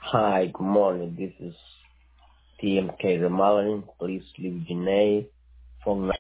Hi, good morning. This is TMK Ramalan. Please leave your name, phone